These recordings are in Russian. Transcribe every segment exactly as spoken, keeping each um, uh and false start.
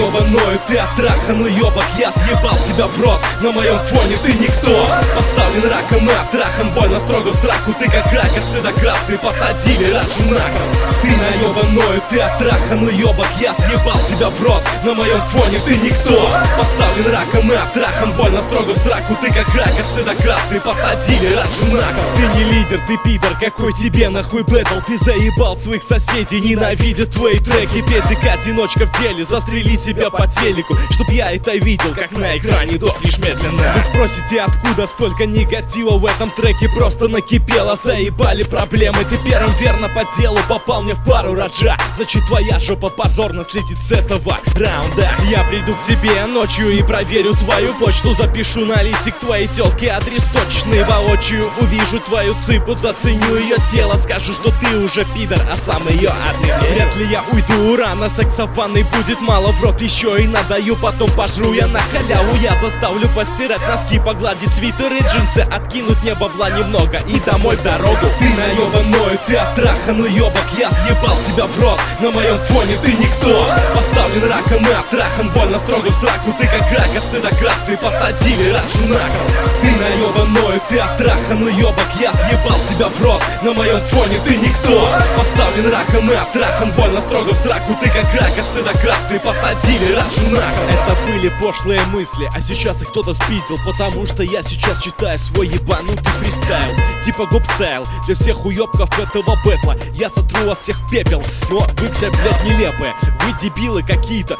ебаную, ты оттраханный ебок. Я съебал тебя в рот, на моем фоне ты никто. Поставлен раком и отрахан, больно строго в сраку. Ты как рак от стыда красный, посадили раджунаком. Ты наебаную, ты оттраханный ебок. Я съебал тебя в рот, на моем фоне ты никто. Поставлен раком и отрахан, больно строго в сраку. Ты как рак от стыда красный, посадили раджунаком. Ты не лидер, ты пидор, какой тебе нахуй бэтл. Ты заебал своих соседей, ненавидят твои треки. Педик одиночка в деле, застрели себя по телеку, чтоб я это видел, как на экране дохнешь медленно. Вы спросите, откуда столько негатива в этом треке? Просто накипело, заебали проблемы. Ты первым верно по делу попал мне в пару, раджа. Значит твоя жопа позорно слетит с этого раунда. Я приду к тебе ночью и проверю твою почту. Запишу на листик твоей тёлки адрес точный. Воочию увижу твою цыпу, заценю ее тело. Скажу, что ты уже пидор, а сам ее отныне. Вряд ли я уйду рано, сексофанной будет мало. В рот еще и надаю, потом пожру я на халяву. Я заставлю постирать носки, погладить свитер и джинсы, откинуть мне бабла немного и домой в дорогу. Ты наебаную, ты оттраханный ебок. Я съебал тебя в рот, на моем фоне ты никто. Поставлен раком и отрахан, больно строго в сраку. Ты как рак от стыда красный, посадили раджунаком. Ты наебаную, ты оттраханный ебок. Я съебал тебя в рот, на моем фоне ты никто. Поставлен раком и отрахан, больно строго в сраку. Ты как рак от стыда красный, посадили раджунаком. Это были пошлые мысли, а сейчас их кто-то спиздил, потому что я сейчас читаю свой ебанутый фристайл. Типа гоп-стайл для всех уебков этого бэтла. Я сотру вас всех в пепел, но вы все, блядь, нелепые. Вы дебилы какие-то.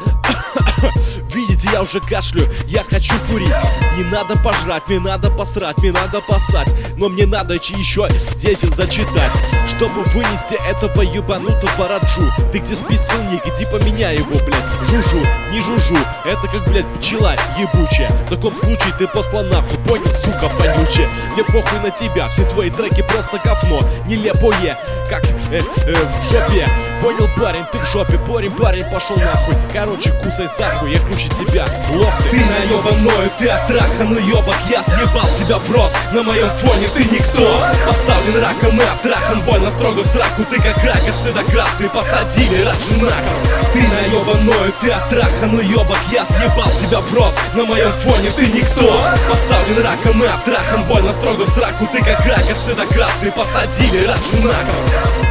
Видите, я уже кашлю, я хочу курить. Не надо пожрать, мне надо посрать, мне надо поссать, но мне надо еще десять зачитать, чтобы вынести этого ебанутого раджу. Ты где спиздил ник, иди поменяй его, блядь. Жужу, не жужу, это как, блядь, пчела ебучая. В таком случае ты послан нахуй, понял, сука вонючая. Мне похуй на тебя, все твои треки просто говно. Нелепое, как э, э, в жопе. Понял, парень, ты в жопе, парень, парень, пошел нахуй. Короче, кусай захуй, я круче тебя, лох ты. Ты наебаную, ты оттраханный ебок. Я съебал тебя в рот, на моем фоне ты никто. Поставлен раком и отрахан, больно строго в сраку. Ты как рак от стыда красный, посадили раджунаком. Ты наебаную, ты оттраханный ебок. Я съебал тебя в рот, на моем фоне ты никто. Поставлен раком и отрахан, больно строго в сраку. Ты как рак от стыда красный, посадили раджунаком.